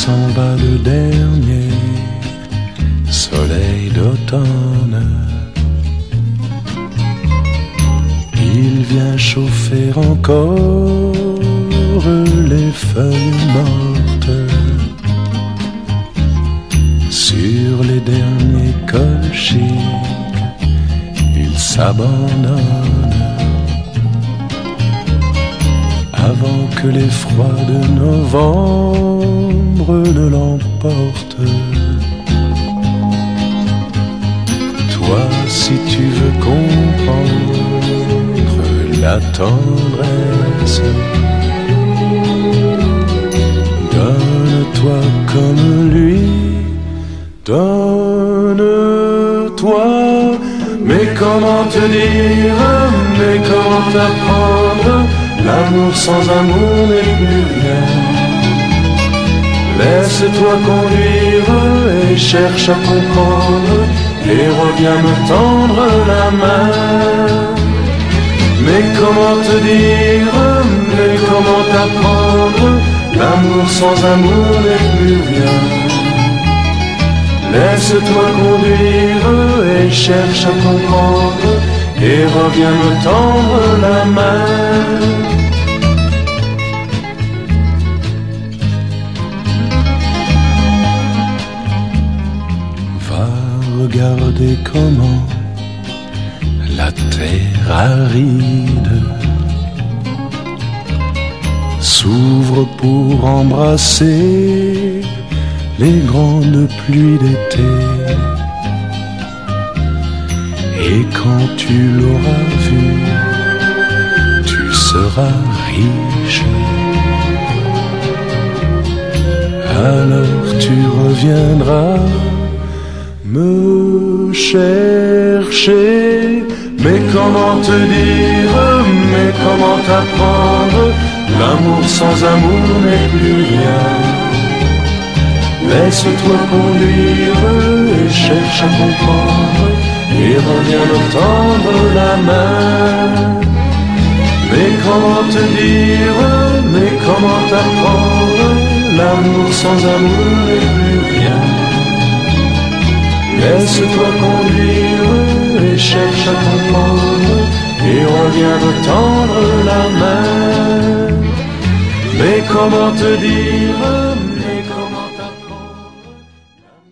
s'en va le dernier soleil d'automne. Il vient chauffer encore les feuilles mortes sur les derniers colchiques. Il s'abandonne avant que les froids de novembre ne l'emportent. Toi, si tu veux comprendre la tendresse, donne-toi comme lui, donne-toi. Mais comment te dire, mais comment t'apprendre? L'amour sans amour n'est plus rien. Laisse-toi conduire et cherche à comprendre, et reviens me tendre la main. Mais comment te dire, mais comment t'apprendre? L'amour sans amour n'est plus rien. Laisse-toi conduire et cherche à comprendre, et reviens me tendre la main. Va regarder comment la terre aride s'ouvre pour embrasser les grandes pluies d'été. Et quand tu l'auras vu, tu seras riche. Alors tu reviendras me chercher. Mais comment te dire, mais comment t'apprendre? L'amour sans amour n'est plus rien. Laisse-toi conduire et cherche à comprendre, et reviens me tendre la main. Mais comment te dire, mais comment t'apprendre? L'amour sans amour n'est plus rien. Laisse-toi conduire et cherche à comprendre, et reviens me tendre la main. Mais comment te dire?